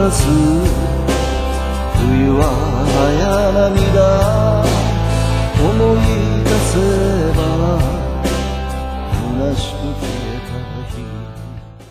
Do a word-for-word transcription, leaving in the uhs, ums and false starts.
す冬は早涙思い出せば虚しくて